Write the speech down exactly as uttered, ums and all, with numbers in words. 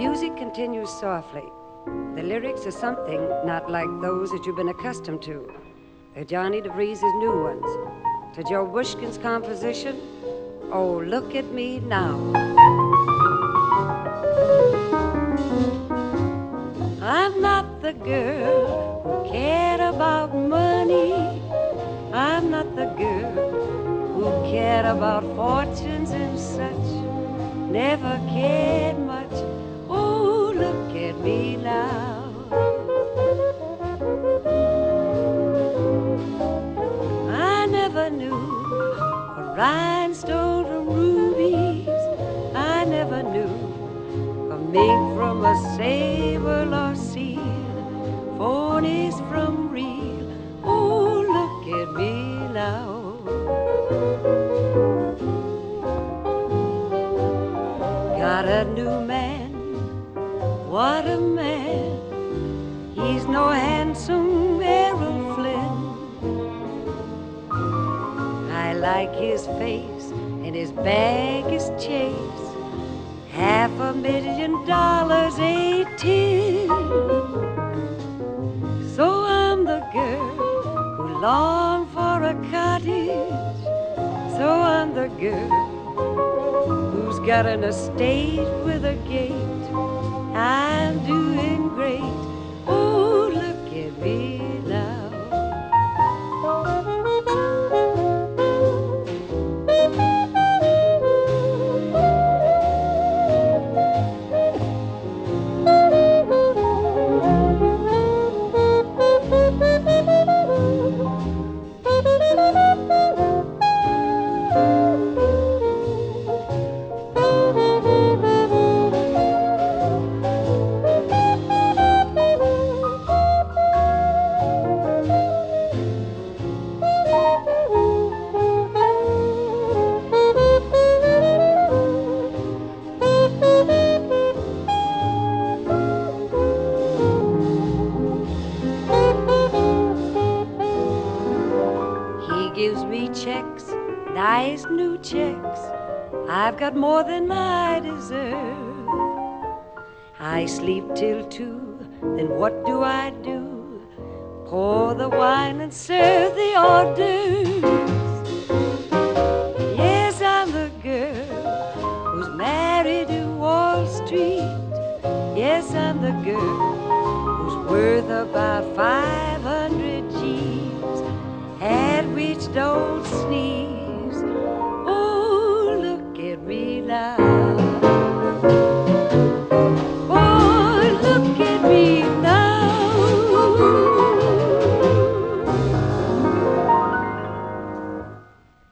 music continues softly. The lyrics are something not like those that you've been accustomed to. They're Johnny DeVries' new ones. To Joe Bushkin's composition, Oh, Look at Me Now. I'm not the girl who cared about money. I'm not the girl who cared about fortunes and such. Never cared much. Oh, look at me now. I never knew a rhinestone from rubies. I never knew a mink from a sable or seal, phonies from real. Oh, look at me now. Got a new man, what a man. He's no handsome Errol Flynn. I like his face and his bag is chase. Half a million dollars ain't tin. So I'm the girl who longed for a cottage. So I'm the girl who's got an estate with a gate. I'm doing great. Oh, look at me now. Gives me checks, nice new checks. I've got more than I deserve. I sleep till two, then what do I do? Pour the wine and serve the hors d'oeuvres. Yes, I'm the girl who's married to Wall Street. Yes, I'm the girl who's worth about five hundred G's, at which don't sneeze.